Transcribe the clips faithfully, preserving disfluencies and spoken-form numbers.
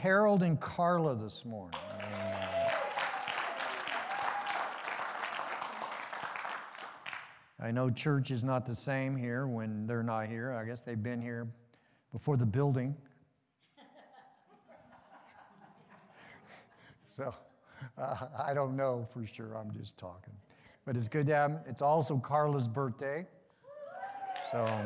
Harold and Carla this morning. I know church is not the same here when they're not here. I guess they've been here before the building. So uh, I don't know for sure. I'm just talking. But it's good to have them. It's also Carla's birthday. So,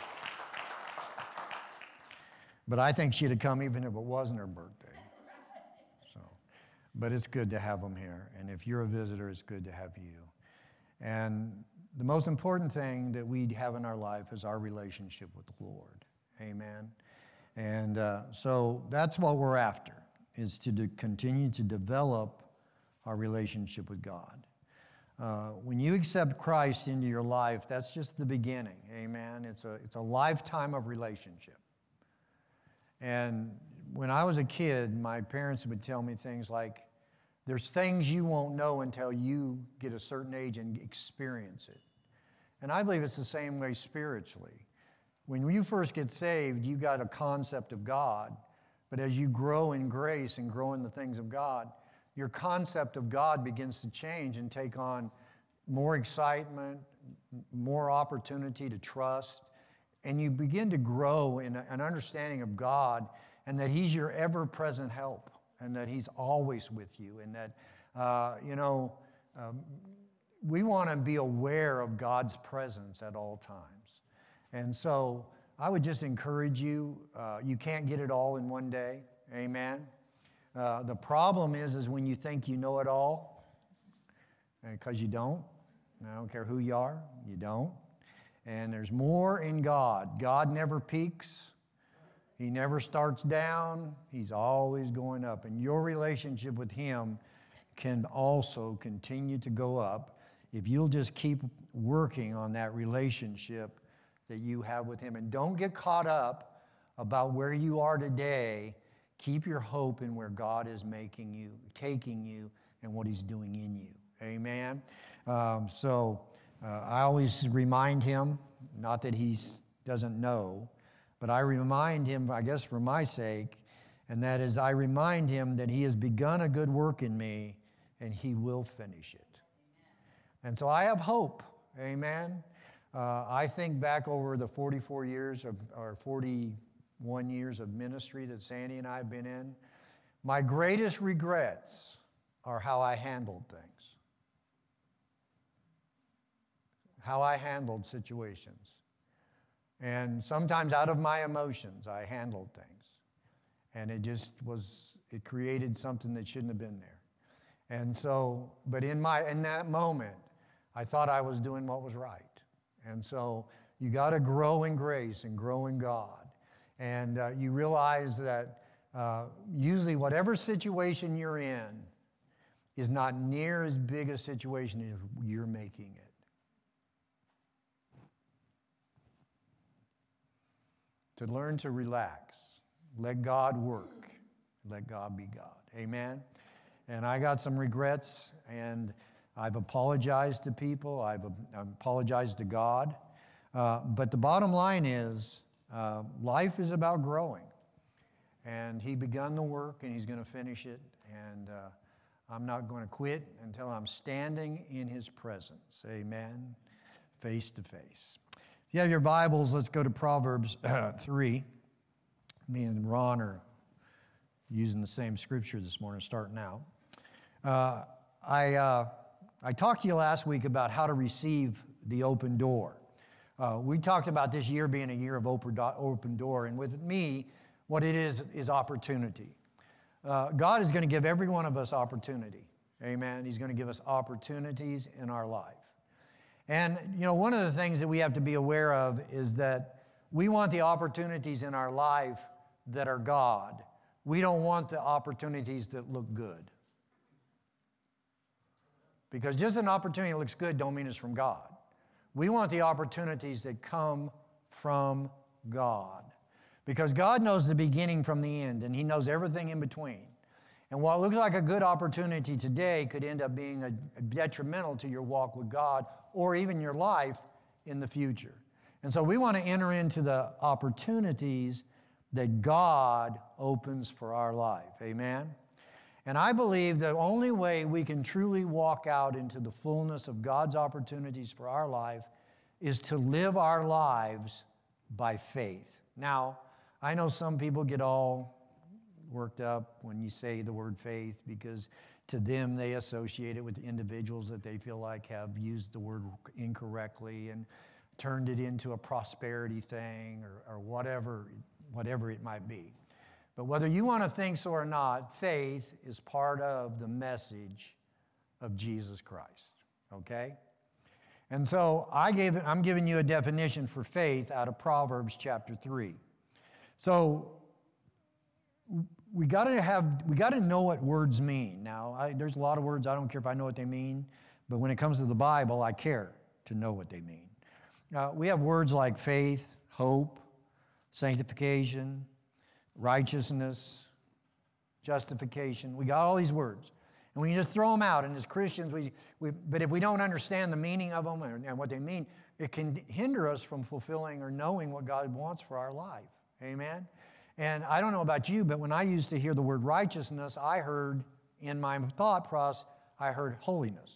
but I think she'd have come even if it wasn't her birthday. So, but it's good to have them here. And if you're a visitor, it's good to have you. And the most important thing that we have in our life is our relationship with the Lord. Amen. And uh, so that's what we're after, is to do, continue to develop our relationship with God. Uh, when you accept Christ into your life, that's just the beginning. Amen. It's a, it's a lifetime of relationship. And when I was a kid, my parents would tell me things like, there's things you won't know until you get a certain age and experience it. And I believe it's the same way spiritually. When you first get saved, you got a concept of God, but as you grow in grace and grow in the things of God, your concept of God begins to change and take on more excitement, more opportunity to trust, and you begin to grow in an understanding of God and that He's your ever-present help, and that He's always with you, and that, uh, you know, um, we want to be aware of God's presence at all times. And so I would just encourage you, uh, you can't get it all in one day, amen? Uh, the problem is, is when you think you know it all, because you don't. I don't care who you are, you don't. And there's more in God. God never peaks. He never starts down. He's always going up. And your relationship with Him can also continue to go up if you'll just keep working on that relationship that you have with Him. And don't get caught up about where you are today. Keep your hope in where God is making you, taking you, and what He's doing in you. Amen? Um, so uh, I always remind him, not that he doesn't know, but I remind him, I guess for my sake, and that is I remind him that He has begun a good work in me, and He will finish it. Amen. And so I have hope. Amen? Uh, I think back over the forty-four years of, or forty-one years of ministry that Sandy and I have been in, my greatest regrets are how I handled things. How I handled situations. And sometimes out of my emotions, I handled things. And it just was, it created something that shouldn't have been there. And so, but in my, in that moment, I thought I was doing what was right. And so you got to grow in grace and grow in God. And uh, you realize that uh, usually whatever situation you're in is not near as big a situation as you're making it. To learn to relax, let God work, let God be God. Amen? And I got some regrets, and I've apologized to people, I've, I've apologized to God. Uh, but the bottom line is, uh, life is about growing. And He begun the work, and He's going to finish it. And uh, I'm not going to quit until I'm standing in His presence. Amen? Face to face. If you have your Bibles, let's go to Proverbs uh, three. Me and Ron are using the same scripture this morning, starting out. Uh, I, uh, I talked to you last week about how to receive the open door. Uh, we talked about this year being a year of open, do- open door, and with me, what it is is opportunity. Uh, God is going to give every one of us opportunity. Amen. He's going to give us opportunities in our life. And, you know, one of the things that we have to be aware of is that we want the opportunities in our life that are God. We don't want the opportunities that look good. Because just an opportunity that looks good don't mean it's from God. We want the opportunities that come from God. Because God knows the beginning from the end, and He knows everything in between. And what looks like a good opportunity today could end up being a, a detrimental to your walk with God or even your life in the future. And so we want to enter into the opportunities that God opens for our life. Amen? And I believe the only way we can truly walk out into the fullness of God's opportunities for our life is to live our lives by faith. Now, I know some people get all worked up when you say the word faith because to them they associate it with individuals that they feel like have used the word incorrectly and turned it into a prosperity thing or, or whatever, whatever it might be. But whether you want to think so or not, faith is part of the message of Jesus Christ, okay? And so I gave, I'm giving you a definition for faith out of Proverbs chapter three. So we got to have, we got to know what words mean. Now, I, there's a lot of words, I don't care if I know what they mean, but when it comes to the Bible, I care to know what they mean. Now, we have words like faith, hope, sanctification, righteousness, justification. We got all these words. And we just throw them out. And as Christians, we, we but if we don't understand the meaning of them and, and what they mean, it can hinder us from fulfilling or knowing what God wants for our life. Amen? And I don't know about you, but when I used to hear the word righteousness, I heard in my thought process, I heard holiness.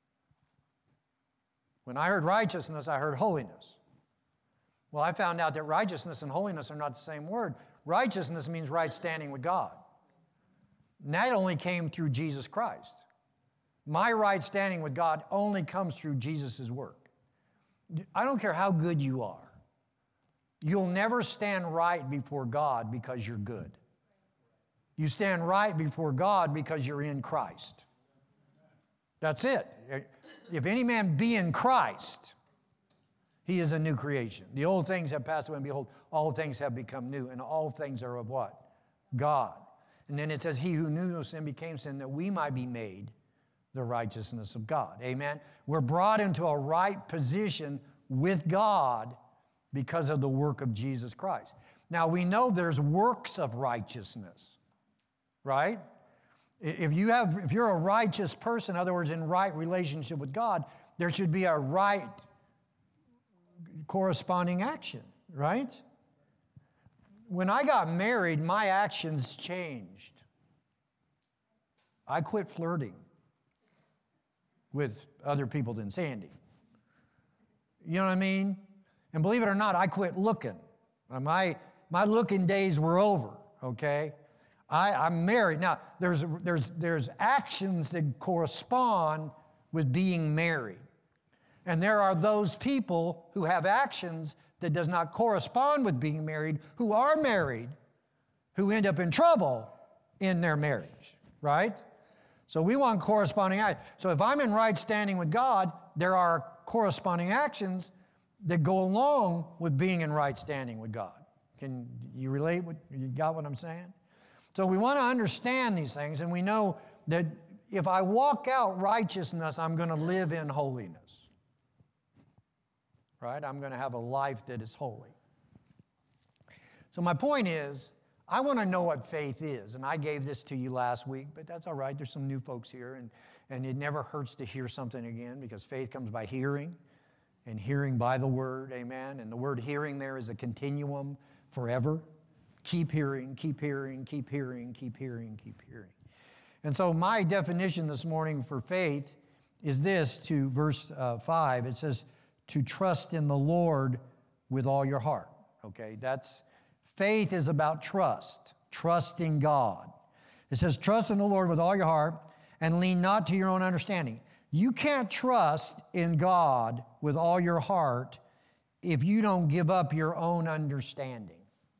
When I heard righteousness, I heard holiness. Well, I found out that righteousness and holiness are not the same word. Righteousness means right standing with God. And that only came through Jesus Christ. My right standing with God only comes through Jesus' work. I don't care how good you are. You'll never stand right before God because you're good. You stand right before God because you're in Christ. That's it. If any man be in Christ, he is a new creation. The old things have passed away, and behold, all things have become new, and all things are of what? God. And then it says, he who knew no sin became sin, that we might be made the righteousness of God. Amen? We're brought into a right position with God because of the work of Jesus Christ. Now, we know there's works of righteousness, right? If you have, if you're a righteous person, in other words, in right relationship with God, there should be a right corresponding action, right? When I got married, my actions changed. I quit flirting with other people than Sandy. You know what I mean? And believe it or not, I quit looking. My, my looking days were over, okay? I, I'm married. Now, there's, there's, there's actions that correspond with being married. And there are those people who have actions that does not correspond with being married, who are married, who end up in trouble in their marriage, right? So we want corresponding actions. So if I'm in right standing with God, there are corresponding actions that go along with being in right standing with God. Can you relate? What, you got what I'm saying? So we want to understand these things, and we know that if I walk out righteousness, I'm going to live in holiness. Right? I'm going to have a life that is holy. So my point is, I want to know what faith is, and I gave this to you last week, but that's all right. There's some new folks here, and, and it never hurts to hear something again because faith comes by hearing, and hearing by the word, amen? And the word hearing there is a continuum forever. Keep hearing, keep hearing, keep hearing, keep hearing, keep hearing. And so my definition this morning for faith is this, to verse uh, five. It says, to trust in the Lord with all your heart. Okay, that's, faith is about trust, trusting God. It says, trust in the Lord with all your heart and lean not to your own understanding. You can't trust in God with all your heart if you don't give up your own understanding.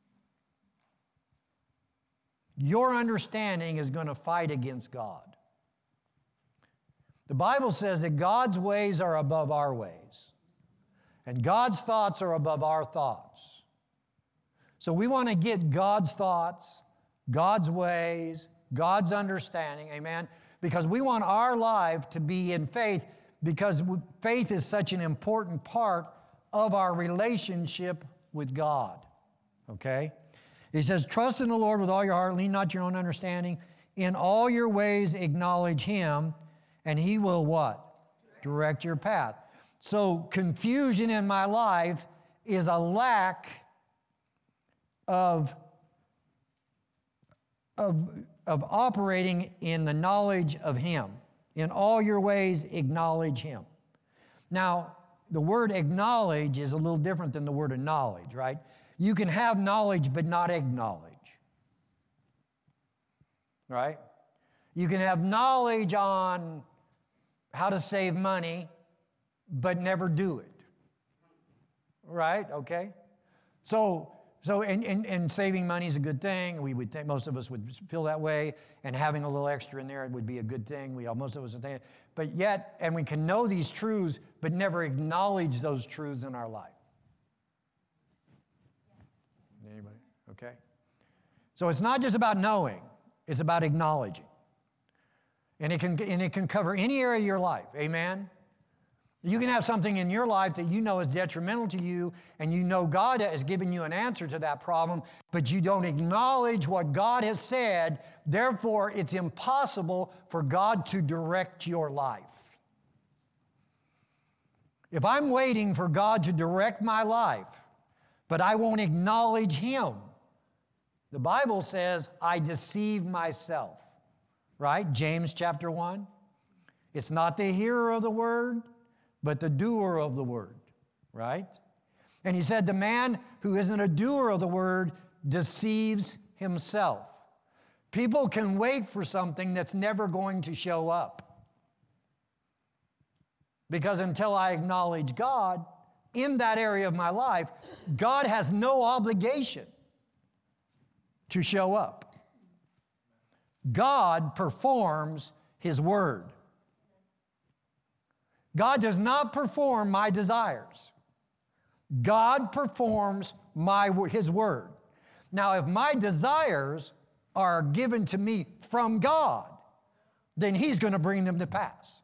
Your understanding is going to fight against God. The Bible says that God's ways are above our ways. And God's thoughts are above our thoughts. So we want to get God's thoughts, God's ways, God's understanding, amen? Because we want our life to be in faith, because faith is such an important part of our relationship with God, okay? He says, trust in the Lord with all your heart, lean not to your own understanding. In all your ways acknowledge Him, and He will what? Direct your path. So confusion in my life is a lack of of, of operating in the knowledge of Him. In all your ways, acknowledge Him. Now, the word acknowledge is a little different than the word of knowledge, right? You can have knowledge but not acknowledge, right? You can have knowledge on how to save money but never do it, right? Okay? So, so and, and, and saving money is a good thing. We would think, most of us would feel that way, and having a little extra in there would be a good thing. We all, most of us would think, but yet, and we can know these truths, but never acknowledge those truths in our life. Anybody? Okay. So it's not just about knowing; it's about acknowledging, and it can and it can cover any area of your life. Amen. You can have something in your life that you know is detrimental to you, and you know God has given you an answer to that problem, but you don't acknowledge what God has said. Therefore, it's impossible for God to direct your life. If I'm waiting for God to direct my life, but I won't acknowledge Him, the Bible says I deceive myself, right? James chapter one. It's not the hearer of the word, but the doer of the word, right? And he said, the man who isn't a doer of the word deceives himself. People can wait for something that's never going to show up. Because until I acknowledge God in that area of my life, God has no obligation to show up. God performs His word. God does not perform my desires. God performs my, His word. Now, if my desires are given to me from God, then He's going to bring them to pass.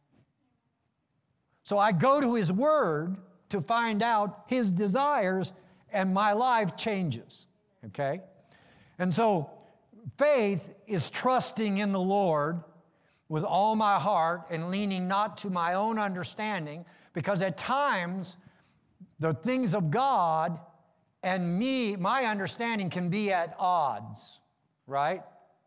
So I go to His word to find out His desires, and my life changes, okay? And so faith is trusting in the Lord with all my heart and leaning not to my own understanding, because at times the things of God and me, my understanding can be at odds, right?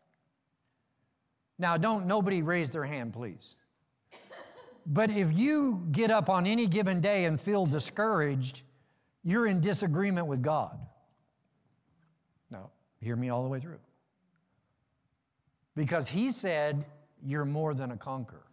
Now, don't nobody raise their hand, please. But if you get up on any given day and feel discouraged, you're in disagreement with God. Now, hear me all the way through. Because He said, you're more than a conqueror.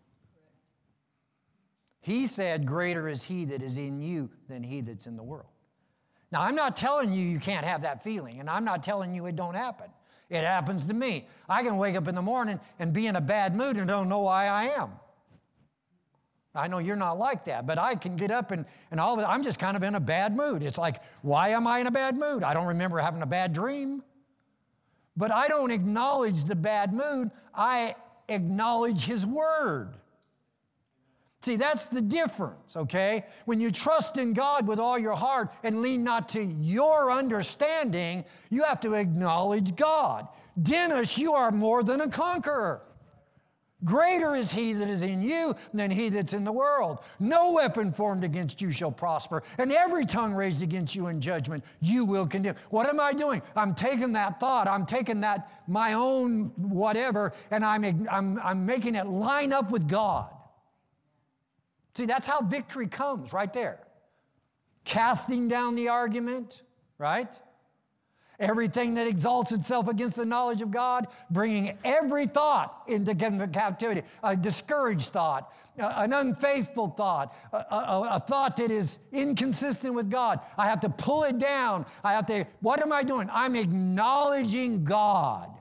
He said, greater is He that is in you than he that's in the world. Now, I'm not telling you you can't have that feeling, and I'm not telling you it don't happen. It happens to me. I can wake up in the morning and be in a bad mood and don't know why I am. I know you're not like that, but I can get up and, and all of it, I'm just kind of in a bad mood. It's like, why am I in a bad mood? I don't remember having a bad dream. But I don't acknowledge the bad mood. I acknowledge His word. See, that's the difference, okay? When you trust in God with all your heart and lean not to your understanding, you have to acknowledge God. Dennis, you are more than a conqueror. Greater is He that is in you than he that's in the world. No weapon formed against you shall prosper, and every tongue raised against you in judgment you will condemn. What am I doing? I'm taking that thought, I'm taking that, my own whatever, and I'm, I'm, I'm making it line up with God. See, that's how victory comes, right there. Casting down the argument, right? Everything that exalts itself against the knowledge of God, bringing every thought into captivity, a discouraged thought, an unfaithful thought, a, a, a thought that is inconsistent with God. I have to pull it down. I have to, what am I doing? I'm acknowledging God.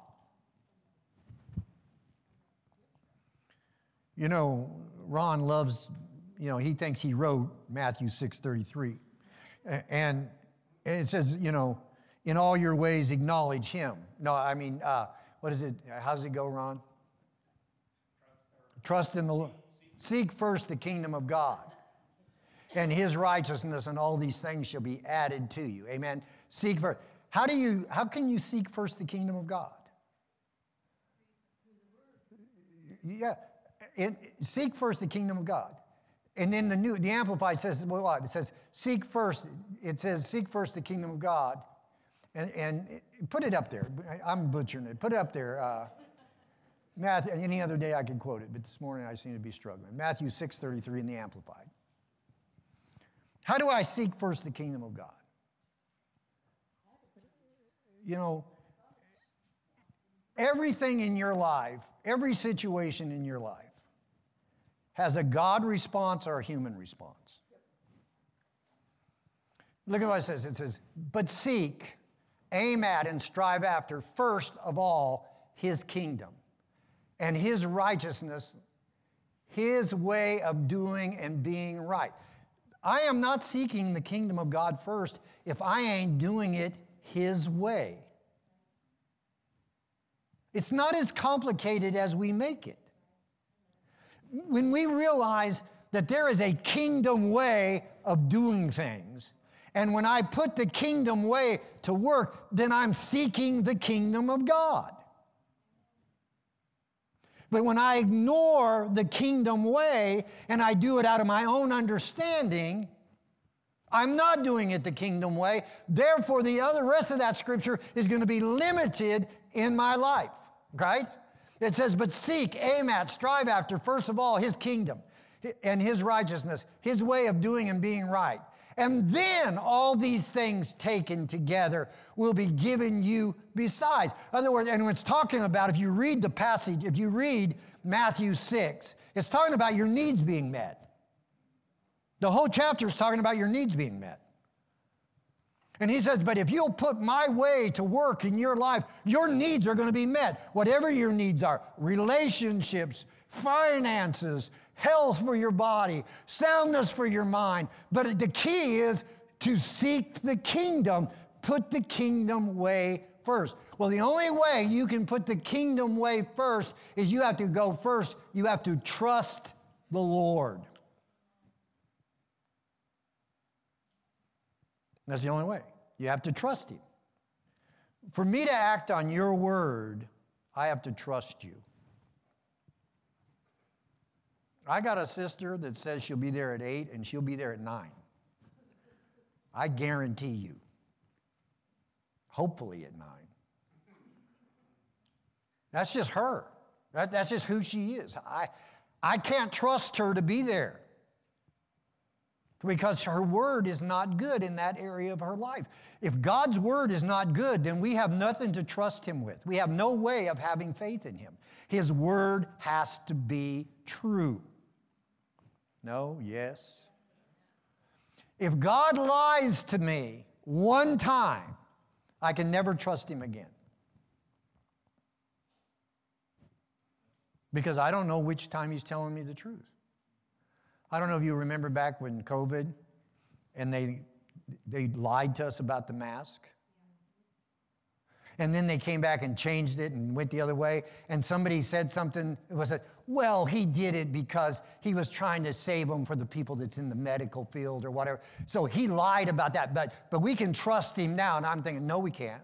You know, Ron loves, you know, he thinks he wrote Matthew six thirty-three. And it says, you know, in all your ways, acknowledge Him. No, I mean, uh, what is it? How does it go, Ron? Trust in the Lord. Seek first the kingdom of God and His righteousness, and all these things shall be added to you. Amen. Seek first. How do you? How can you seek first the kingdom of God? Yeah, it, seek first the kingdom of God. And then the new, the Amplified says, well, what? It says, seek first. It says, seek first the kingdom of God. And, and put it up there. I'm butchering it. Put it up there. Uh, Matthew, any other day I could quote it, but this morning I seem to be struggling. Matthew six thirty-three in the Amplified. How do I seek first the kingdom of God? You know, everything in your life, every situation in your life has a God response or a human response. Look at what it says. It says, but seek, aim at, and strive after, first of all, his kingdom and his righteousness, his way of doing and being right. I am not seeking the kingdom of God first if I ain't doing it his way. It's not as complicated as we make it. When we realize that there is a kingdom way of doing things, and when I put the kingdom way to work, then I'm seeking the kingdom of God. But when I ignore the kingdom way and I do it out of my own understanding, I'm not doing it the kingdom way. Therefore, the other rest of that scripture is going to be limited in my life, right? It says, but seek, aim at, strive after, first of all, his kingdom and his righteousness, his way of doing and being right. And then all these things taken together will be given you besides. In other words, and it's talking about, if you read the passage, if you read Matthew six, it's talking about your needs being met. The whole chapter is talking about your needs being met. And he says, but if you'll put my way to work in your life, your needs are going to be met. Whatever your needs are, relationships, finances, health for your body, soundness for your mind. But the key is to seek the kingdom. Put the kingdom way first. Well, the only way you can put the kingdom way first is you have to go first. You have to trust the Lord. That's the only way. You have to trust him. For me to act on your word, I have to trust you. I got a sister that says she'll be there at eight and she'll be there at nine. I guarantee you. Hopefully at nine. That's just her. That, that's just who she is. I, I can't trust her to be there because her word is not good in that area of her life. If God's word is not good, then we have nothing to trust him with. We have no way of having faith in him. His word has to be true. No, yes. If God lies to me one time, I can never trust him again. Because I don't know which time he's telling me the truth. I don't know if you remember back when COVID and they, they lied to us about the mask. And then they came back and changed it and went the other way. And somebody said something, it was a, well, he did it because he was trying to save them for the people that's in the medical field or whatever. So he lied about that, but, but we can trust him now. And I'm thinking, no, we can't.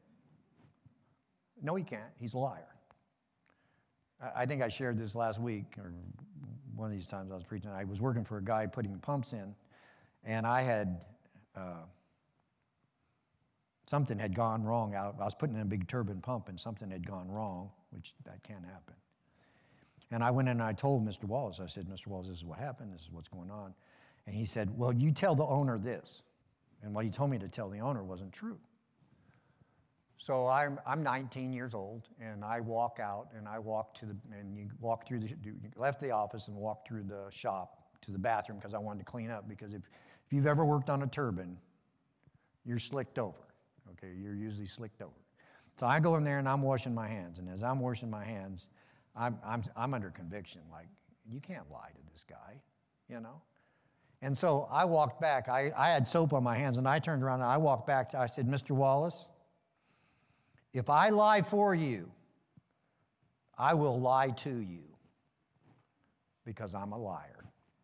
No, he can't. He's a liar. I, I think I shared this last week, or one of these times I was preaching. I was working for a guy putting pumps in, and I had... Uh, Something had gone wrong out. I was putting in a big turbine pump and something had gone wrong, which that can't happen. And I went in and I told Mister Wallace, I said, Mister Wallace, this is what happened, this is what's going on. And he said, well, you tell the owner this. And what he told me to tell the owner wasn't true. So I'm, I'm nineteen years old and I walk out and I walk to the, and you walk through the, you left the office and walked through the shop to the bathroom because I wanted to clean up, because if, if you've ever worked on a turbine, you're slicked over. Okay, you're usually slicked over. So I go in there and I'm washing my hands. And as I'm washing my hands, I'm, I'm, I'm under conviction. Like, you can't lie to this guy, you know? And so I walked back. I, I had soap on my hands, and I turned around and I walked back. I said, Mister Wallace, if I lie for you, I will lie to you because I'm a liar.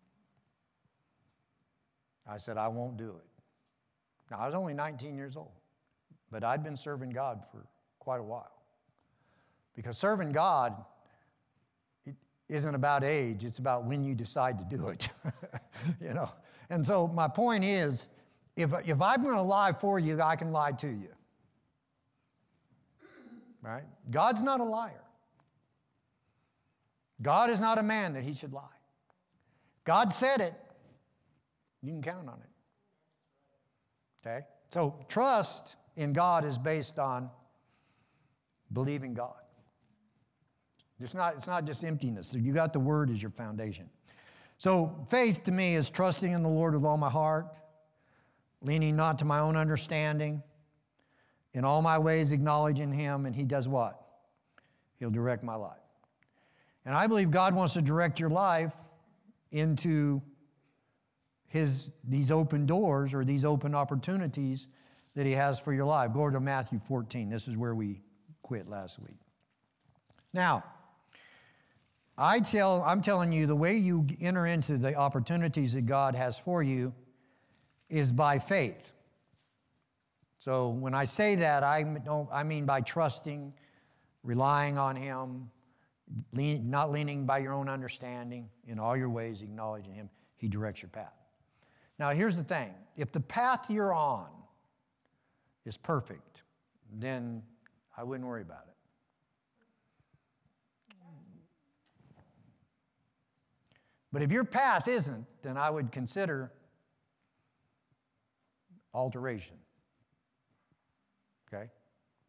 I said, I won't do it. Now, I was only nineteen years old. But I'd been serving God for quite a while. Because serving God it isn't about age, it's about when you decide to do it. You know? And so my point is, if, if I'm going to lie for you, I can lie to you. Right? God's not a liar. God is not a man that he should lie. God said it. You can count on it. Okay? So trust in God is based on believing God. It's not, it's not just emptiness. You got the Word as your foundation. So faith to me is trusting in the Lord with all my heart, leaning not to my own understanding, in all my ways acknowledging Him, and He does what? He'll direct my life. And I believe God wants to direct your life into His, these open doors or these open opportunities that He has for your life. Go to Matthew fourteen. This is where we quit last week. Now, I tell, I'm telling you, the way you enter into the opportunities that God has for you is by faith. So when I say that, I don't, I mean by trusting, relying on Him, lean, not leaning by your own understanding, in all your ways acknowledging Him. He directs your path. Now here's the thing. If the path you're on is perfect, then I wouldn't worry about it. But if your path isn't, then I would consider alteration. Okay?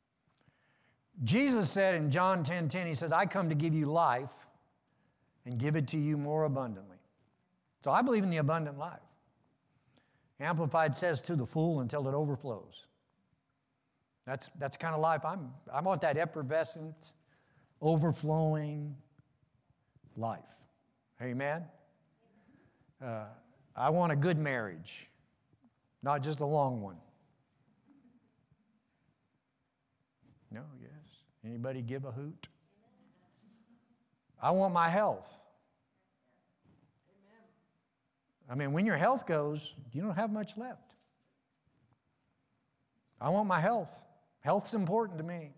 Jesus said in John ten ten, He says, I come to give you life and give it to you more abundantly. So I believe in the abundant life. Amplified says to the full until it overflows. That's, that's the kind of life I'm, I want that effervescent, overflowing life. Amen? Uh, I want a good marriage, not just a long one. No, yes. Anybody give a hoot? I want my health. I mean, when your health goes, you don't have much left. I want my health. Health's important to me.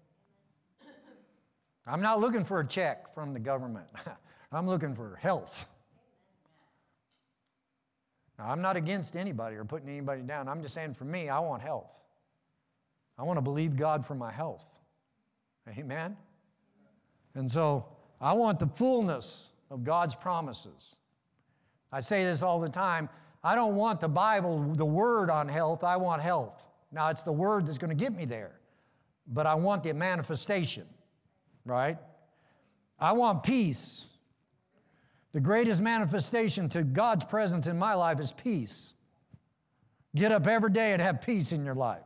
I'm not looking for a check from the government. I'm looking for health. Now, I'm not against anybody or putting anybody down. I'm just saying for me, I want health. I want to believe God for my health. Amen? And so I want the fullness of God's promises. I say this all the time. I don't want the Bible, the word on health. I want health. Now, it's the word that's going to get me there. But I want the manifestation, right? I want peace. The greatest manifestation to God's presence in my life is peace. Get up every day and have peace in your life.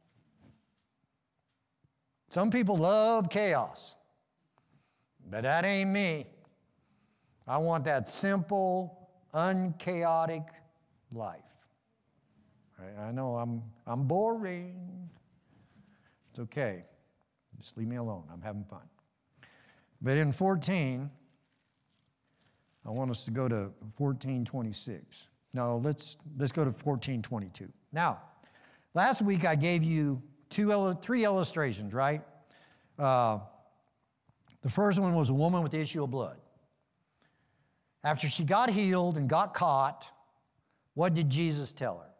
Some people love chaos, but that ain't me. I want that simple, unchaotic life. I know I'm, I'm boring. It's okay. Just leave me alone. I'm having fun. But in fourteen, I want us to go to fourteen twenty-six. No, let's, let's go to fourteen twenty-two. Now, last week I gave you two, three illustrations, right? Uh, the first one was a woman with the issue of blood. After she got healed and got caught, what did Jesus tell her?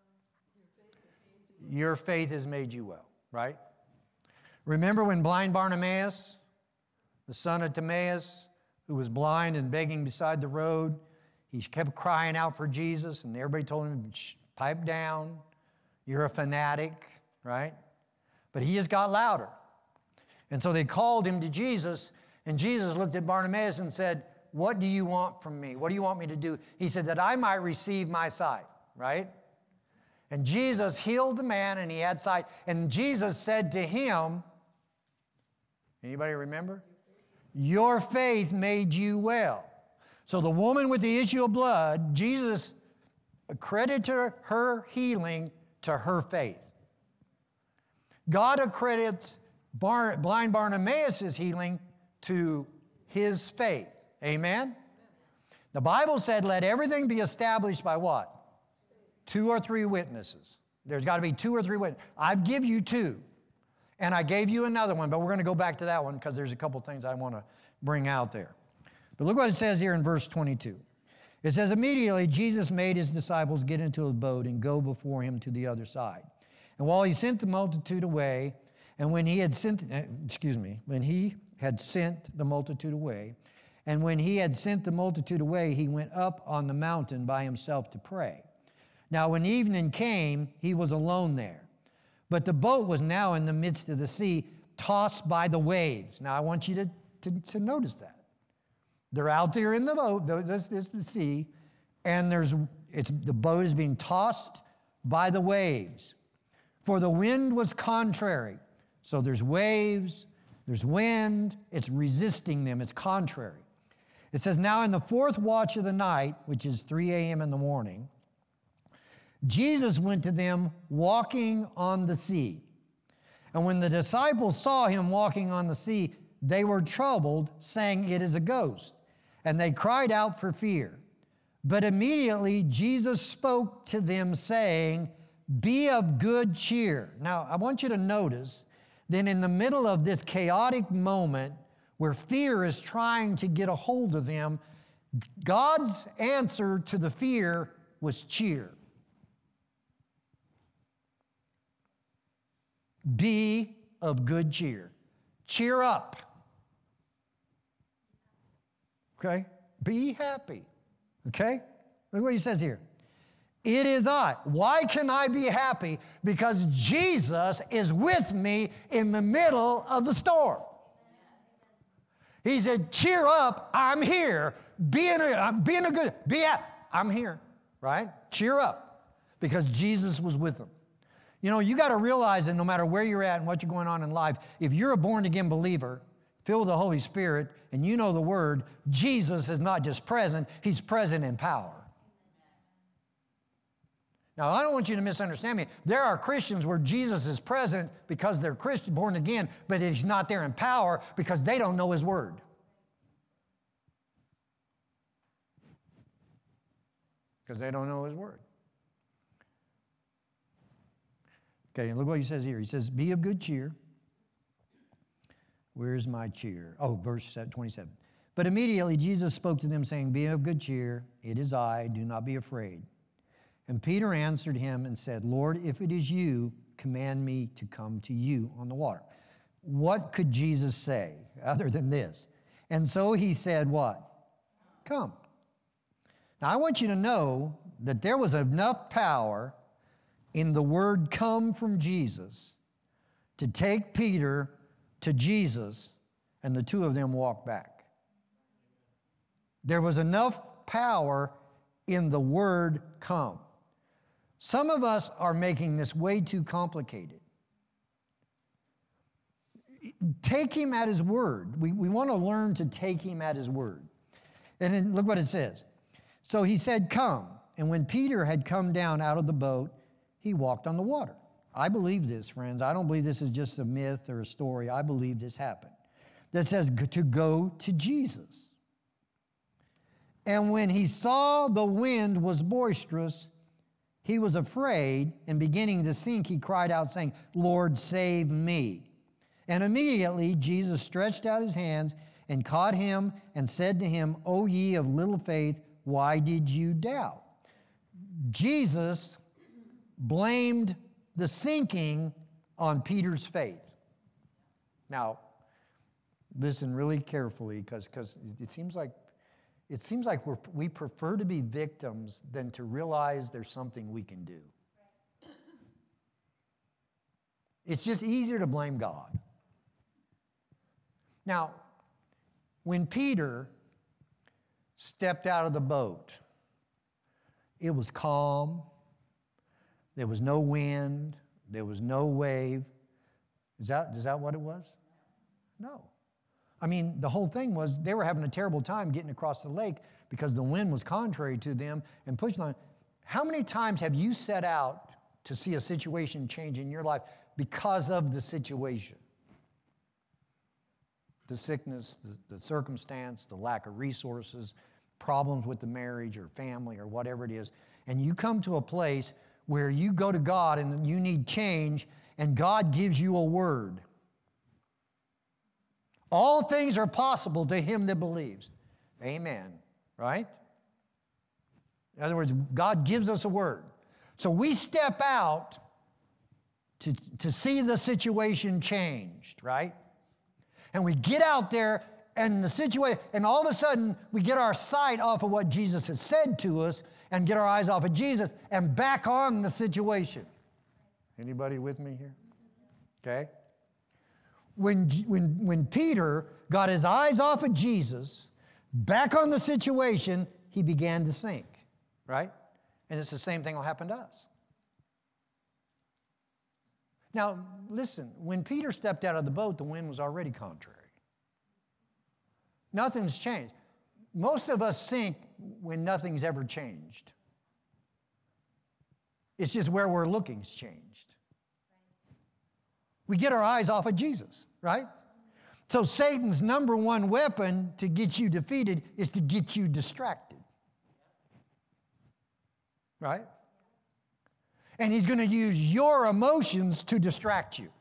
Your faith has made you well, right? Remember when blind Bartimaeus, the son of Timaeus, who was blind and begging beside the road, he kept crying out for Jesus, and everybody told him, pipe down, you're a fanatic, right? But he just got louder. And so they called him to Jesus, and Jesus looked at Bartimaeus and said, what do you want from me? What do you want me to do? He said, that I might receive my sight, right? And Jesus healed the man, and he had sight. And Jesus said to him, anybody remember? Your faith made you well. So the woman with the issue of blood, Jesus accredited her healing to her faith. God accredits Bar- blind Bartimaeus' healing to his faith. Amen? The Bible said, let everything be established by what? Two or three witnesses. There's got to be two or three witnesses. I've given you two. And I gave you another one, but we're going to go back to that one because there's a couple things I want to bring out there. But look what it says here in verse twenty-two. It says, immediately Jesus made his disciples get into a boat and go before him to the other side. And while he sent the multitude away, And when he had sent, excuse me, when he had sent the multitude away, and when he had sent the multitude away, he went up on the mountain by himself to pray. Now when evening came, he was alone there. But the boat was now in the midst of the sea, tossed by the waves. Now I want you to, to, to notice that. They're out there in the boat, this is the sea, and there's it's the boat is being tossed by the waves. For the wind was contrary. So there's waves, there's wind, it's resisting them, it's contrary. It says, now in the fourth watch of the night, which is three a.m. in the morning, Jesus went to them walking on the sea. And when the disciples saw him walking on the sea, they were troubled, saying, it is a ghost. And they cried out for fear. But immediately Jesus spoke to them, saying, be of good cheer. Now, I want you to notice, then in the middle of this chaotic moment where fear is trying to get a hold of them, God's answer to the fear was cheer. Be of good cheer. Cheer up. Okay? Be happy. Okay? Look what he says here. It is I. Why can I be happy? Because Jesus is with me in the middle of the storm. He said, cheer up, I'm here. Be in a, be in a good, be happy. I'm here, right? Cheer up, because Jesus was with them. You know, you got to realize that no matter where you're at and what you're going on in life, if you're a born-again believer, filled with the Holy Spirit, and you know the Word, Jesus is not just present, He's present in power. Now, I don't want you to misunderstand me. There are Christians where Jesus is present because they're Christian, born again, but He's not there in power because they don't know His Word. Because they don't know His Word. Okay, look what He says here. He says, be of good cheer. Where's my cheer? Oh, verse twenty-seven. But immediately Jesus spoke to them, saying, be of good cheer. It is I. Do not be afraid. And Peter answered him and said, Lord, if it is you, command me to come to you on the water. What could Jesus say other than this? And so he said, what? Come. Now I want you to know that there was enough power in the word come from Jesus to take Peter to Jesus, and the two of them walked back. There was enough power in the word come. Some of us are making this way too complicated. Take Him at His word. We, we want to learn to take Him at His word. And then look what it says. So he said, come. And when Peter had come down out of the boat, he walked on the water. I believe this, friends. I don't believe this is just a myth or a story. I believe this happened. That says to go to Jesus. And when he saw the wind was boisterous, he was afraid, and beginning to sink, he cried out, saying, Lord, save me. And immediately Jesus stretched out his hands and caught him and said to him, O ye of little faith, why did you doubt? Jesus blamed the sinking on Peter's faith. Now, listen really carefully, because because it seems like it seems like we're, we prefer to be victims than to realize there's something we can do. It's just easier to blame God. Now, when Peter stepped out of the boat, it was calm. There was no wind. There was no wave. Is that, is that what it was? No. I mean, the whole thing was they were having a terrible time getting across the lake because the wind was contrary to them and pushing on. How many times have you set out to see a situation change in your life because of the situation? The sickness, the, the circumstance, the lack of resources, problems with the marriage or family or whatever it is. And you come to a place where you go to God and you need change, and God gives you a word. All things are possible to him that believes. Amen. Right? In other words, God gives us a word. So we step out to, to see the situation changed, right? And we get out there and the situation, and all of a sudden we get our sight off of what Jesus has said to us and get our eyes off of Jesus and back on the situation. Anybody with me here? Okay? When, when, when Peter got his eyes off of Jesus, back on the situation, he began to sink, right? And it's the same thing will happen to us. Now, listen, when Peter stepped out of the boat, the wind was already contrary. Nothing's changed. Most of us sink when nothing's ever changed. It's just where we're looking's changed. We get our eyes off of Jesus, right? So Satan's number one weapon to get you defeated is to get you distracted. Right? And he's going to use your emotions to distract you.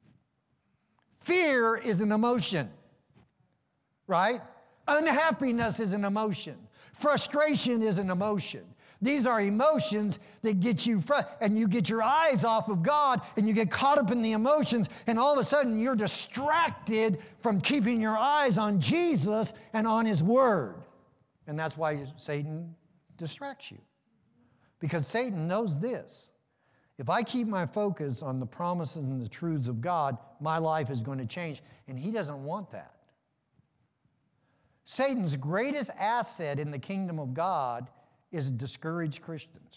Fear is an emotion, right? Unhappiness is an emotion. Frustration is an emotion. These are emotions that get you frustrated, and you get your eyes off of God, and you get caught up in the emotions, and all of a sudden you're distracted from keeping your eyes on Jesus and on His Word. And that's why Satan distracts you. Because Satan knows this. If I keep my focus on the promises and the truths of God, my life is going to change, and he doesn't want that. Satan's greatest asset in the kingdom of God is discouraged Christians.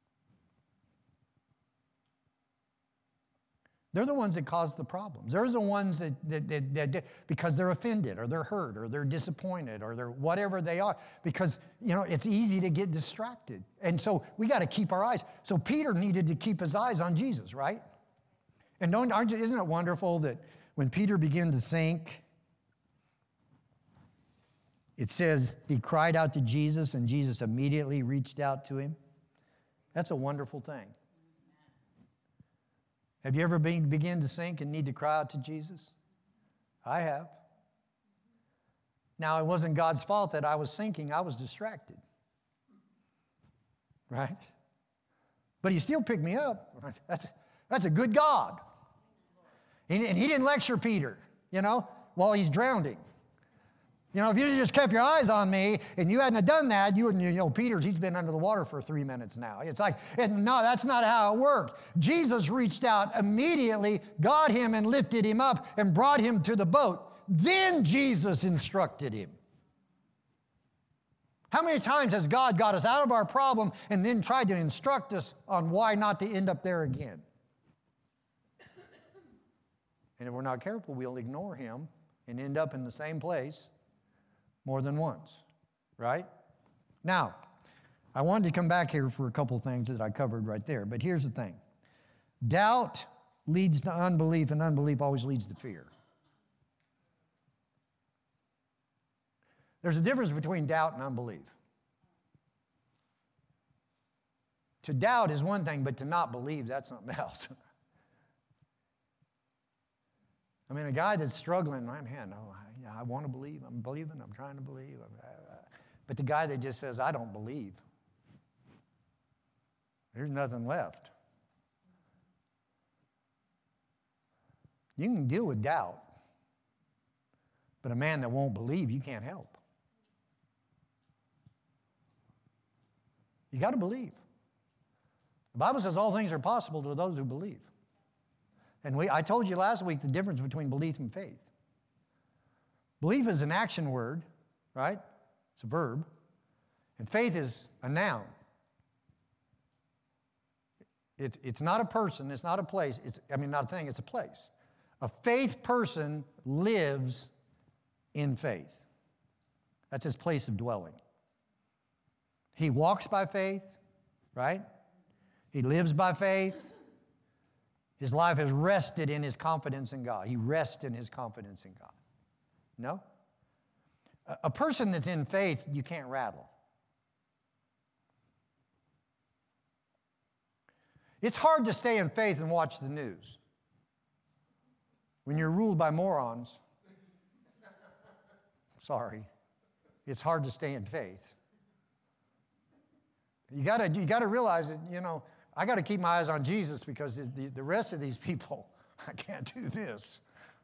They're the ones that cause the problems. They're the ones that, that, that, that, because they're offended or they're hurt or they're disappointed or they're whatever they are. Because, you know, it's easy to get distracted. And so we got to keep our eyes. So Peter needed to keep his eyes on Jesus, right? And don't, aren't you, isn't it wonderful that when Peter began to sink, it says he cried out to Jesus and Jesus immediately reached out to him? That's a wonderful thing. Have you ever been, begin to sink and need to cry out to Jesus? I have. Now, it wasn't God's fault that I was sinking. I was distracted. Right? But He still picked me up. That's, that's a good God. And, and He didn't lecture Peter, you know, while he's drowning. You know, if you just kept your eyes on me and you hadn't done that, you wouldn't, you know, Peter's, he's been under the water for three minutes now. It's like, and no, that's not how it worked. Jesus reached out immediately, got him and lifted him up and brought him to the boat. Then Jesus instructed him. How many times has God got us out of our problem and then tried to instruct us on why not to end up there again? And if we're not careful, we'll ignore Him and end up in the same place more than once, right? Now, I wanted to come back here for a couple things that I covered right there, but here's the thing. Doubt leads to unbelief, and unbelief always leads to fear. There's a difference between doubt and unbelief. To doubt is one thing, but to not believe, that's something else. I mean, a guy that's struggling, man, no, I, I want to believe. I'm believing. I'm trying to believe. Uh, but the guy that just says, I don't believe, there's nothing left. You can deal with doubt, but a man that won't believe, you can't help. You got to believe. The Bible says all things are possible to those who believe. And we, I told you last week the difference between belief and faith. Belief is an action word, right? It's a verb. And faith is a noun. It, it's not a person. It's not a place. It's, I mean, not a thing. It's a place. A faith person lives in faith. That's his place of dwelling. He walks by faith, right? He lives by faith. His life has rested in his confidence in God. He rests in his confidence in God. No? A, a person that's in faith, you can't rattle. It's hard to stay in faith and watch the news. When you're ruled by morons, sorry, it's hard to stay in faith. You gotta, you gotta realize that, you know, I got to keep my eyes on Jesus because the, the rest of these people, I can't do this.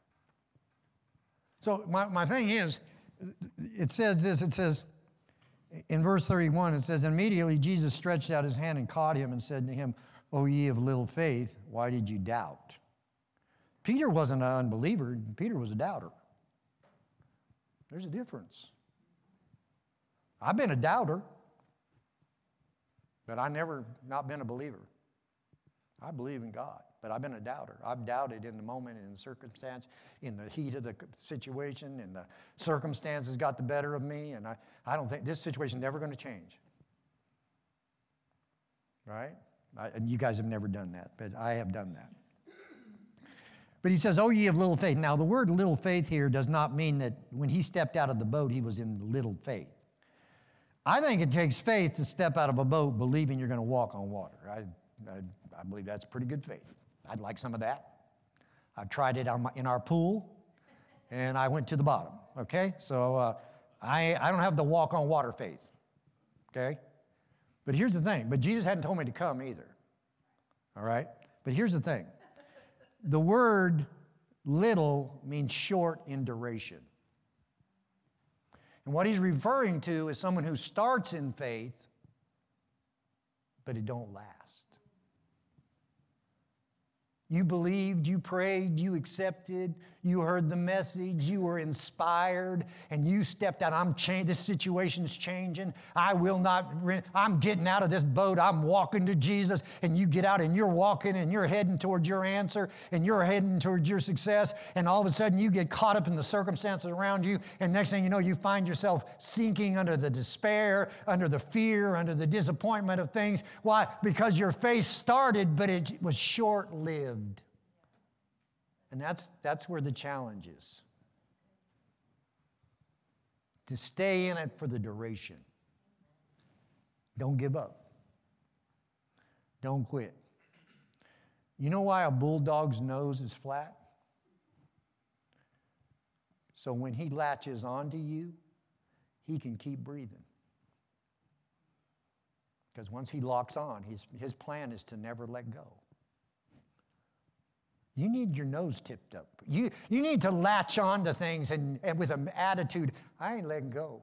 So my, my thing is, it says this, it says, in verse thirty-one, it says, immediately Jesus stretched out his hand and caught him and said to him, O ye of little faith, why did you doubt? Peter wasn't an unbeliever. Peter was a doubter. There's a difference. I've been a doubter, but I've never not been a believer. I believe in God, but I've been a doubter. I've doubted in the moment, in the circumstance, in the heat of the situation, and the circumstances got the better of me, and I, I don't think this situation is never going to change. Right? I, and you guys have never done that, but I have done that. But he says, oh, ye of little faith. Now, the word little faith here does not mean that when he stepped out of the boat, he was in little faith. I think it takes faith to step out of a boat believing you're going to walk on water. I, I, I believe that's pretty good faith. I'd like some of that. I've tried it on my, in our pool, and I went to the bottom, okay? So uh, I, I don't have the walk on water faith, okay? But here's the thing. But Jesus hadn't told me to come either, all right? But here's the thing. The word little means short in duration. And what he's referring to is someone who starts in faith, but it don't last. You believed, you prayed, you accepted, you heard the message, you were inspired, and you stepped out. I'm changing. This situation's changing. I will not, re- I'm getting out of this boat. I'm walking to Jesus. And you get out and you're walking and you're heading towards your answer and you're heading towards your success. And all of a sudden you get caught up in the circumstances around you. And next thing you know, you find yourself sinking under the despair, under the fear, under the disappointment of things. Why? Because your faith started, but it was short-lived. And that's, that's where the challenge is. To stay in it for the duration. Don't give up. Don't quit. You know why a bulldog's nose is flat? So when he latches onto you, he can keep breathing. Because once he locks on, his, his plan is to never let go. You need your nose tipped up. You, you need to latch on to things and, and with an attitude, I ain't letting go.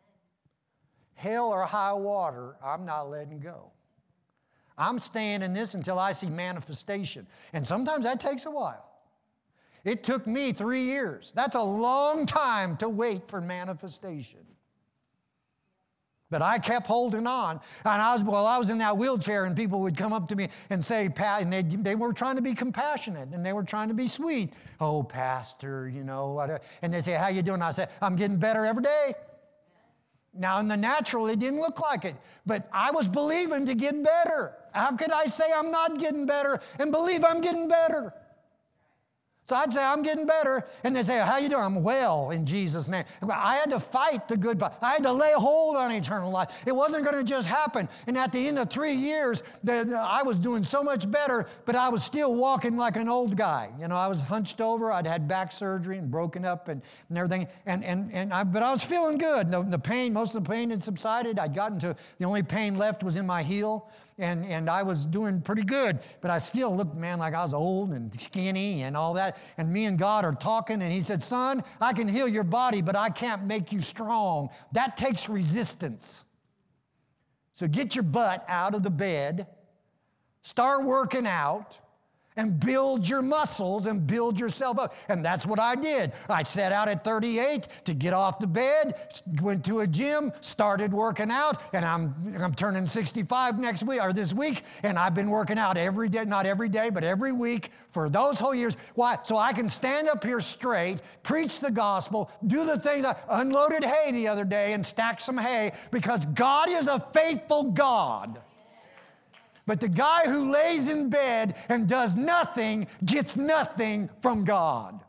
Hell or high water, I'm not letting go. I'm staying in this until I see manifestation. And sometimes that takes a while. It took me three years. That's a long time to wait for manifestation. But I kept holding on. And I was, well, I was in that wheelchair, and people would come up to me and say, Pat, and they, they were trying to be compassionate, and they were trying to be sweet. Oh, Pastor, you know, what? And they say, how you doing? I said, I'm getting better every day. Now, in the natural, it didn't look like it, but I was believing to get better. How could I say I'm not getting better and believe I'm getting better? So I'd say, I'm getting better. And they say, how you doing? I'm well in Jesus' name. I had to fight the good fight. I had to lay hold on eternal life. It wasn't going to just happen. And at the end of three years, the, the, I was doing so much better, but I was still walking like an old guy. You know, I was hunched over. I'd had back surgery and broken up and, and everything. And, and, and I, but I was feeling good. The, the pain, most of the pain had subsided. I'd gotten to, the only pain left was in my heel. And, and I was doing pretty good, but I still looked, man, like I was old and skinny and all that. And me and God are talking, and he said, son, I can heal your body, but I can't make you strong. That takes resistance. So get your butt out of the bed, start working out, and build your muscles and build yourself up. And that's what I did. I set out at thirty-eight to get off the bed, went to a gym, started working out, and I'm, I'm turning sixty-five next week, or this week, and I've been working out every day, not every day, but every week for those whole years. Why? So I can stand up here straight, preach the gospel, do the things. I unloaded hay the other day and stacked some hay because God is a faithful God. But the guy who lays in bed and does nothing gets nothing from God.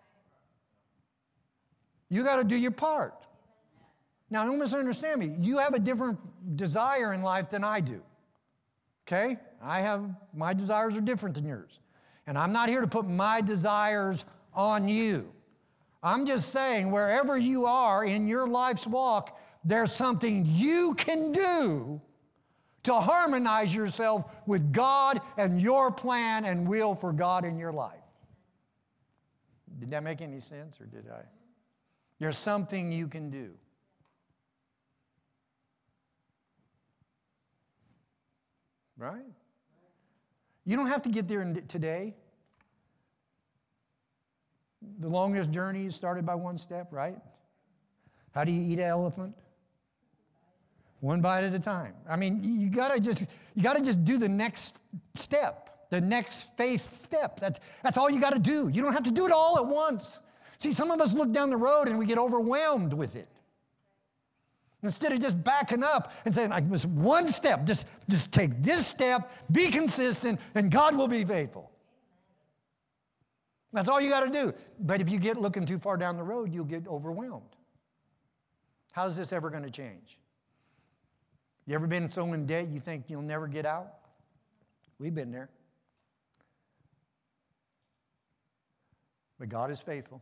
You got to do your part. Now, don't misunderstand me. You have a different desire in life than I do. Okay? I have, my desires are different than yours. And I'm not here to put my desires on you. I'm just saying, wherever you are in your life's walk, there's something you can do to harmonize yourself with God and your plan and will for God in your life. Did that make any sense, or did I? There's something you can do. Right? You don't have to get there in today. The longest journey is started by one step, right? How do you eat an elephant? One bite at a time. I mean, you gotta just you gotta just do the next step, the next faith step. That's that's all you gotta do. You don't have to do it all at once. See, some of us look down the road and we get overwhelmed with it. Instead of just backing up and saying, like, just one step, just, just take this step, be consistent, and God will be faithful. That's all you got to do. But if you get looking too far down the road, you'll get overwhelmed. How's this ever going to change? You ever been so in debt you think you'll never get out? We've been there. But God is faithful.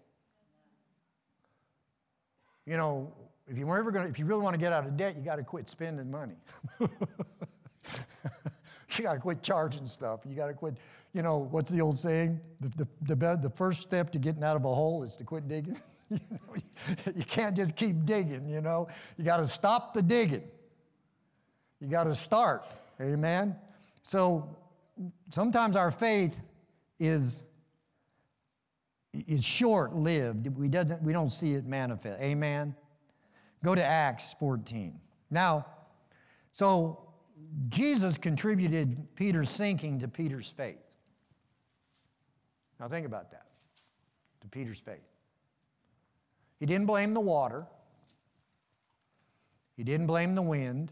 You know, if you were ever going to, if you really want to get out of debt, you got to quit spending money. You got to quit charging stuff. You got to quit, you know, what's the old saying? The, the, the, the first step to getting out of a hole is to quit digging. You know, you can't just keep digging, you know. You got to stop the digging. You got to start. Amen? So sometimes our faith is, is short-lived. We, doesn't, we don't see it manifest. Amen? Go to Acts fourteen. Now, so Jesus contributed Peter's sinking to Peter's faith. Now think about that, to Peter's faith. He didn't blame the water. He didn't blame the wind.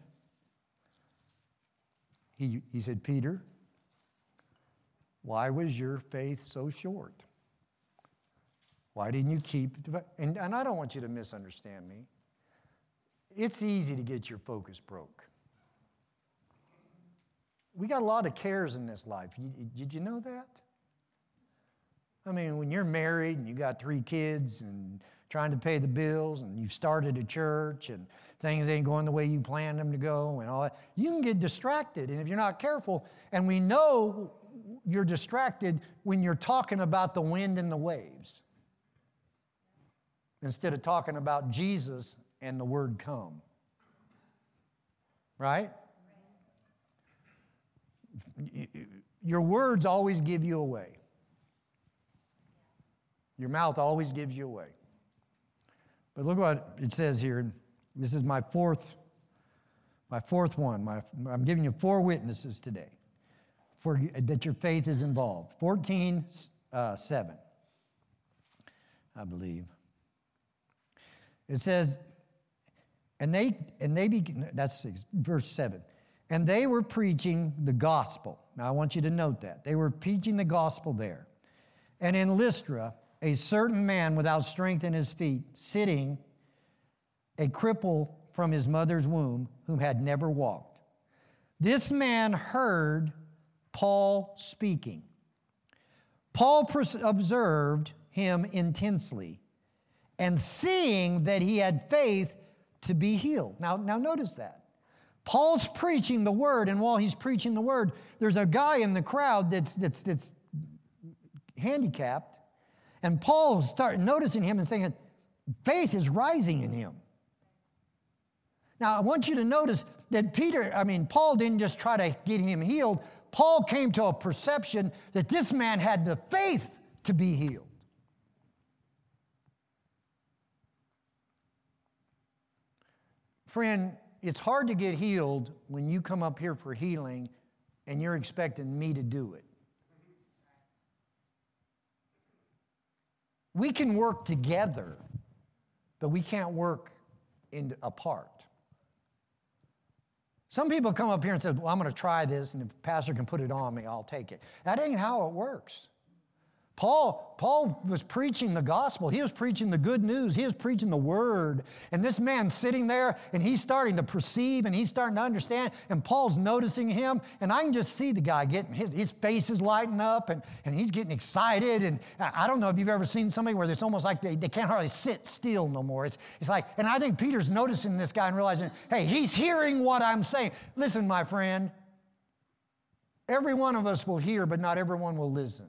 He, he said, Peter, why was your faith so short? Why didn't you keep, and, and I don't want you to misunderstand me. It's easy to get your focus broke. We got a lot of cares in this life. You, did you know that? I mean, when you're married and you got three kids and trying to pay the bills and you've started a church and things ain't going the way you planned them to go and all that, you can get distracted. And if you're not careful, and we know you're distracted when you're talking about the wind and the waves instead of talking about Jesus and the word come. Right? Your words always give you away. Your mouth always gives you away. But look what it says here. This is my fourth, my fourth one. My, I'm giving you four witnesses today for that your faith is involved. fourteen, uh, seven, I believe. It says, and they and they begin. That's six, verse seven. And they were preaching the gospel. Now I want you to note that they were preaching the gospel there. And in Lystra, a certain man without strength in his feet, sitting, a cripple from his mother's womb, whom had never walked. This man heard Paul speaking. Paul observed him intensely, and seeing that he had faith to be healed. Now, now notice that. Paul's preaching the word, and while he's preaching the word, there's a guy in the crowd that's, that's, that's handicapped, and Paul started noticing him and saying, faith is rising in him. Now, I want you to notice that Peter, I mean, Paul didn't just try to get him healed. Paul came to a perception that this man had the faith to be healed. Friend, it's hard to get healed when you come up here for healing and you're expecting me to do it. We can work together, but we can't work in, apart. Some people come up here and say, well, I'm going to try this, and if the pastor can put it on me, I'll take it. That ain't how it works. Paul, Paul was preaching the gospel. He was preaching the good news. He was preaching the word. And this man's sitting there, and he's starting to perceive, and he's starting to understand, and Paul's noticing him, and I can just see the guy getting, his, his face is lighting up, and, and he's getting excited, and I don't know if you've ever seen somebody where it's almost like they, they can't hardly sit still no more. It's, it's like, and I think Peter's noticing this guy and realizing, hey, he's hearing what I'm saying. Listen, my friend, every one of us will hear, but not everyone will listen.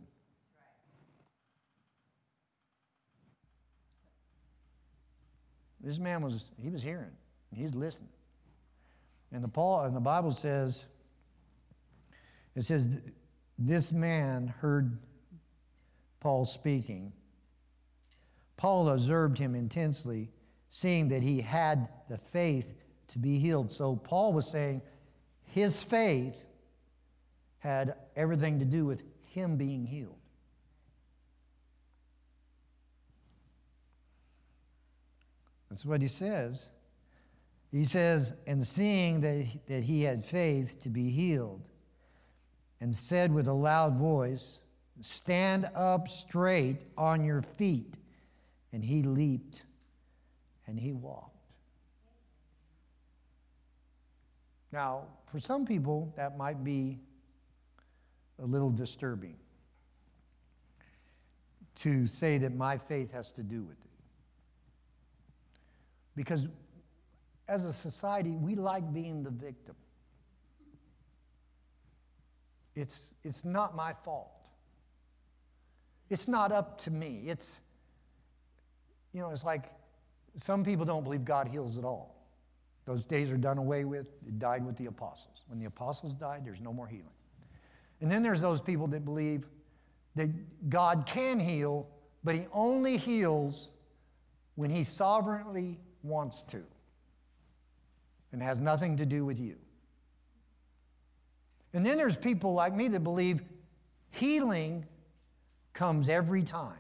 This man was, he was hearing, he's listening. And the Paul, and the Bible says, it says, this man heard Paul speaking. Paul observed him intensely, seeing that he had the faith to be healed. So Paul was saying his faith had everything to do with him being healed. That's what he says. He says, and seeing that, that he had faith to be healed, and said with a loud voice, stand up straight on your feet. And he leaped and he walked. Now, for some people, that might be a little disturbing to say that my faith has to do with it. Because as a society, we like being the victim. It's, it's not my fault. It's not up to me. It's, you know, it's like some people don't believe God heals at all. Those days are done away with. It died with the apostles. When the apostles died, there's no more healing. And then there's those people that believe that God can heal, but he only heals when he sovereignly wants to, and has nothing to do with you. And then there's people like me that believe healing comes every time.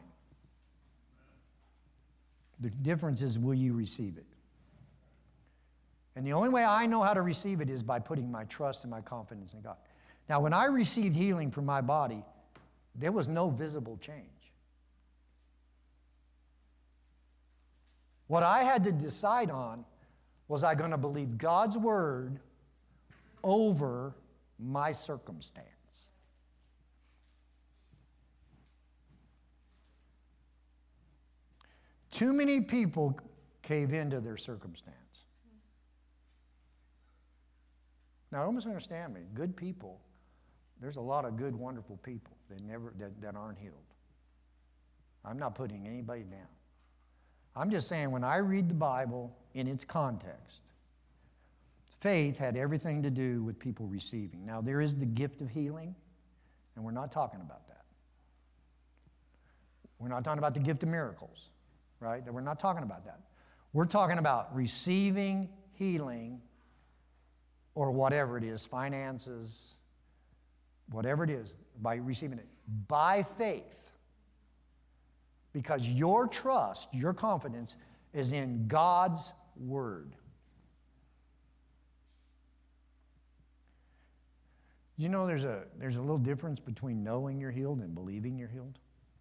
The difference is, will you receive it? And the only way I know how to receive it is by putting my trust and my confidence in God. Now, when I received healing from my body, there was no visible change. What I had to decide on was I going to believe God's word over my circumstance. Too many people cave into their circumstance. Now, don't misunderstand me. Good people, there's a lot of good, wonderful people that never that, that aren't healed. I'm not putting anybody down. I'm just saying, when I read the Bible in its context, faith had everything to do with people receiving. Now, there is the gift of healing, and we're not talking about that. We're not talking about the gift of miracles, right? We're not talking about that. We're talking about receiving healing, or whatever it is, finances, whatever it is, by receiving it by faith. Because your trust, your confidence is in God's word. You know there's a, there's a little difference between knowing you're healed and believing you're healed?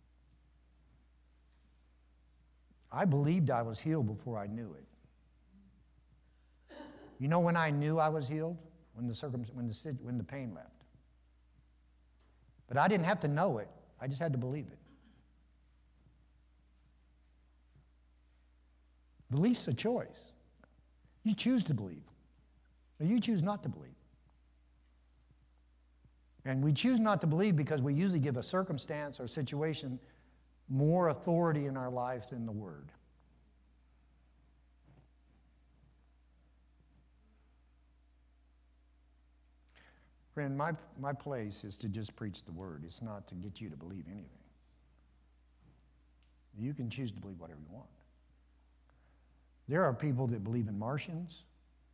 I believed I was healed before I knew it. You know when I knew I was healed? When the, circum, when the, when the pain left. But I didn't have to know it. I just had to believe it. Belief's a choice. You choose to believe, or you choose not to believe. And we choose not to believe because we usually give a circumstance or situation more authority in our life than the Word. Friend, my, my place is to just preach the Word. It's not to get you to believe anything. You can choose to believe whatever you want. There are people that believe in Martians.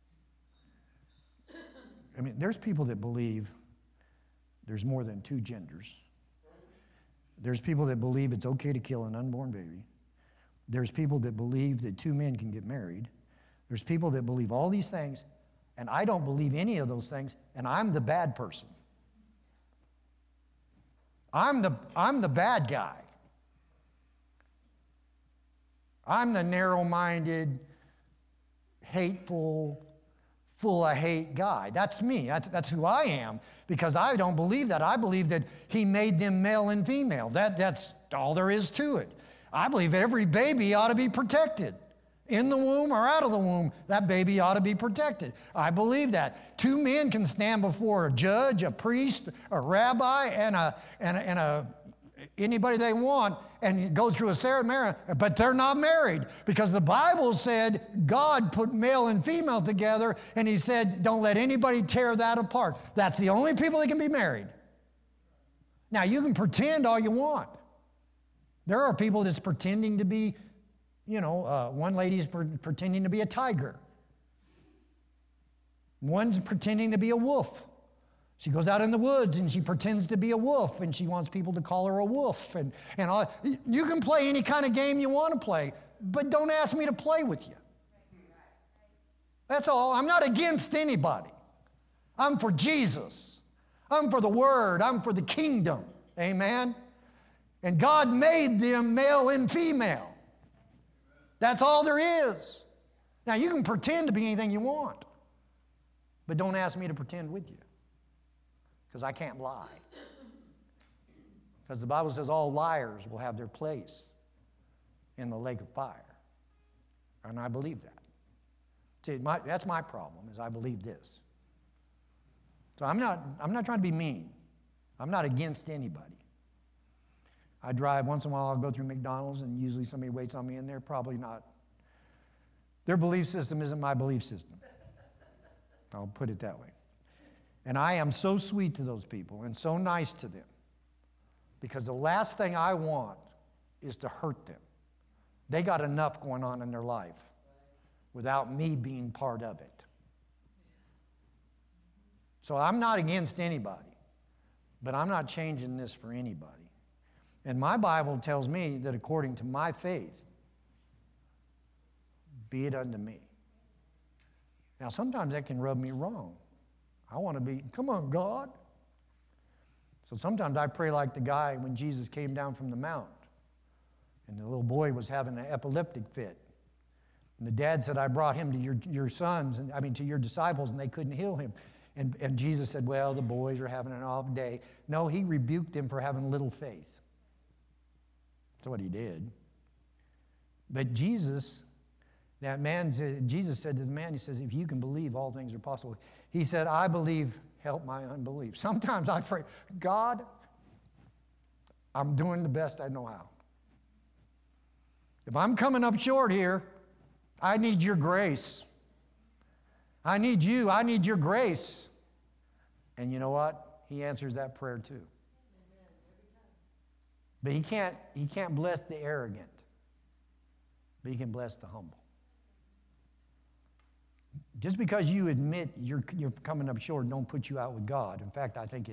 I mean, there's people that believe there's more than two genders. There's people that believe it's okay to kill an unborn baby. There's people that believe that two men can get married. There's people that believe all these things, and I don't believe any of those things, and I'm the bad person. I'm the, I'm the bad guy. I'm the narrow-minded, hateful, full of hate guy. That's me. That's, that's who I am, because I don't believe that. I believe that he made them male and female. That, that's all there is to it. I believe every baby ought to be protected. In the womb or out of the womb, that baby ought to be protected. I believe that. Two men can stand before a judge, a priest, a rabbi, and a, and a, and a anybody they want, and go through a ceremony, but they're not married, because the Bible said God put male and female together, and he said, don't let anybody tear that apart. That's the only people that can be married. Now, you can pretend all you want. There are people that's pretending to be, you know, uh, one lady's pre- pretending to be a tiger. One's pretending to be a wolf. She goes out in the woods and she pretends to be a wolf, and she wants people to call her a wolf. And, and all. You can play any kind of game you want to play, but don't ask me to play with you. That's all. I'm not against anybody. I'm for Jesus. I'm for the Word. I'm for the kingdom. Amen? And God made them male and female. That's all there is. Now, you can pretend to be anything you want, but don't ask me to pretend with you, because I can't lie. Because the Bible says all liars will have their place in the lake of fire. And I believe that. See, my, that's my problem, is I believe this. So I'm not, I'm not trying to be mean. I'm not against anybody. I drive, once in a while I'll go through McDonald's, and usually somebody waits on me in there. Probably not. Their belief system isn't my belief system. I'll put it that way. And I am so sweet to those people and so nice to them, because the last thing I want is to hurt them. They got enough going on in their life without me being part of it. So I'm not against anybody, but I'm not changing this for anybody. And my Bible tells me that according to my faith, be it unto me. Now, sometimes that can rub me wrong. I want to be, come on, God. So sometimes I pray like the guy when Jesus came down from the mount, and the little boy was having an epileptic fit. And the dad said, I brought him to your, your sons, and I mean to your disciples, and they couldn't heal him. And, and Jesus said, well, the boys are having an off day. No, he rebuked them for having little faith. That's what he did. But Jesus, that man said, Jesus said to the man, he says, if you can believe, all things are possible. He said, I believe, help my unbelief. Sometimes I pray, God, I'm doing the best I know how. If I'm coming up short here, I need your grace. I need you. I need your grace. And you know what? He answers that prayer too. But he can't, he can't bless the arrogant, but he can bless the humble. Just because you admit you're, you're coming up short, don't put you out with God. In fact, I think it,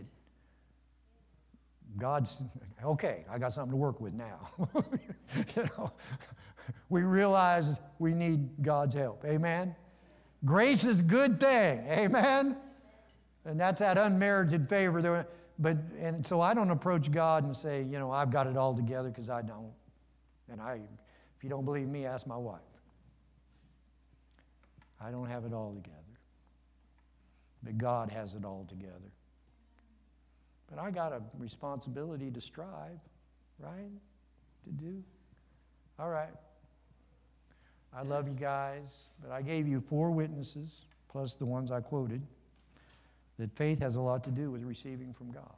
God's, okay, I got something to work with now. You know, we realize we need God's help. Amen? Grace is a good thing. Amen? And that's that unmerited favor there. But, and so I don't approach God and say, you know, I've got it all together, because I don't. And I, if you don't believe me, ask my wife. I don't have it all together. But God has it all together. But I got a responsibility to strive, right? To do. All right. I love you guys, but I gave you four witnesses, plus the ones I quoted, that faith has a lot to do with receiving from God.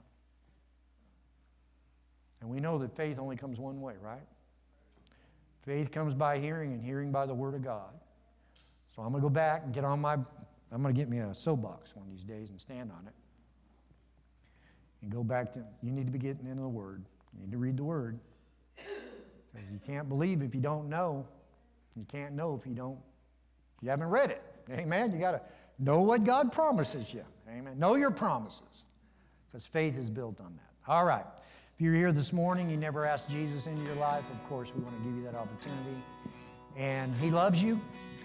And we know that faith only comes one way, right? Faith comes by hearing, and hearing by the Word of God. So I'm going to go back and get on my, I'm going to get me a soapbox one of these days and stand on it. And go back to, you need to be getting into the Word. You need to read the Word. Because you can't believe if you don't know. You can't know if you don't, you haven't read it. Amen? You got to know what God promises you. Amen? Know your promises. Because faith is built on that. All right. If you're here this morning, you never asked Jesus into your life, of course, we want to give you that opportunity. And He loves you.